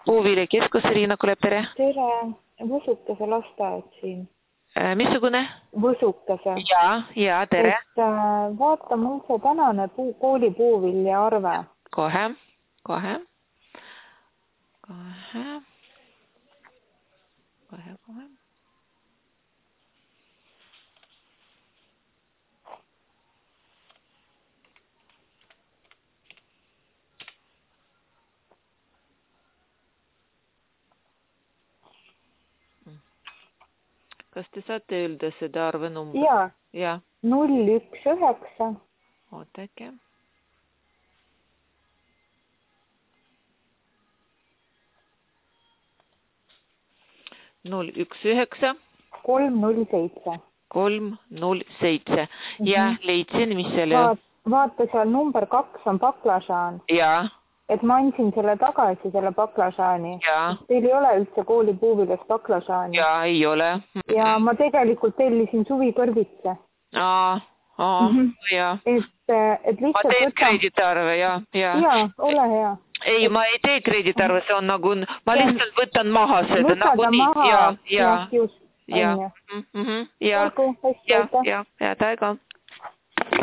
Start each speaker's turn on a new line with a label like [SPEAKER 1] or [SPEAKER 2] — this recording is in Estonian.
[SPEAKER 1] Puuviljakeskus, Riina Kule, tere.
[SPEAKER 2] Tere, Võsukese lasteaed siin.
[SPEAKER 1] Missugune?
[SPEAKER 2] Võsukese.
[SPEAKER 1] Ja, tere.
[SPEAKER 2] Et vaata mul see tänane kooli puuvilja arve.
[SPEAKER 1] Kohe. Kas te saate öelda seda arve numbri?
[SPEAKER 2] Jaa. 019.
[SPEAKER 1] Ootake. 019.
[SPEAKER 2] 307.
[SPEAKER 1] 307. Ja leidsin, mis selle...
[SPEAKER 2] Vaata seal number 2 on baklažaan.
[SPEAKER 1] Jaa.
[SPEAKER 2] Et ma andsin selle tagasi, selle baklažaani.
[SPEAKER 1] Jaa.
[SPEAKER 2] Teil ei ole üldse kooli puuviljas baklažaani.
[SPEAKER 1] Jaa, ei ole.
[SPEAKER 2] Ja ma tegelikult tellisin suvikõrvitse.
[SPEAKER 1] Jaa.
[SPEAKER 2] Et lihtsalt...
[SPEAKER 1] Ma teen kreditarve, jaa.
[SPEAKER 2] Jaa, ole hea.
[SPEAKER 1] Ei, ma ei tee kreditarve, see on nagu... Ma lihtsalt võtan maha seda.
[SPEAKER 2] Võtada maha, just.
[SPEAKER 1] Ja.
[SPEAKER 2] Olgu, hästi aitäh.
[SPEAKER 1] Ja, täiega.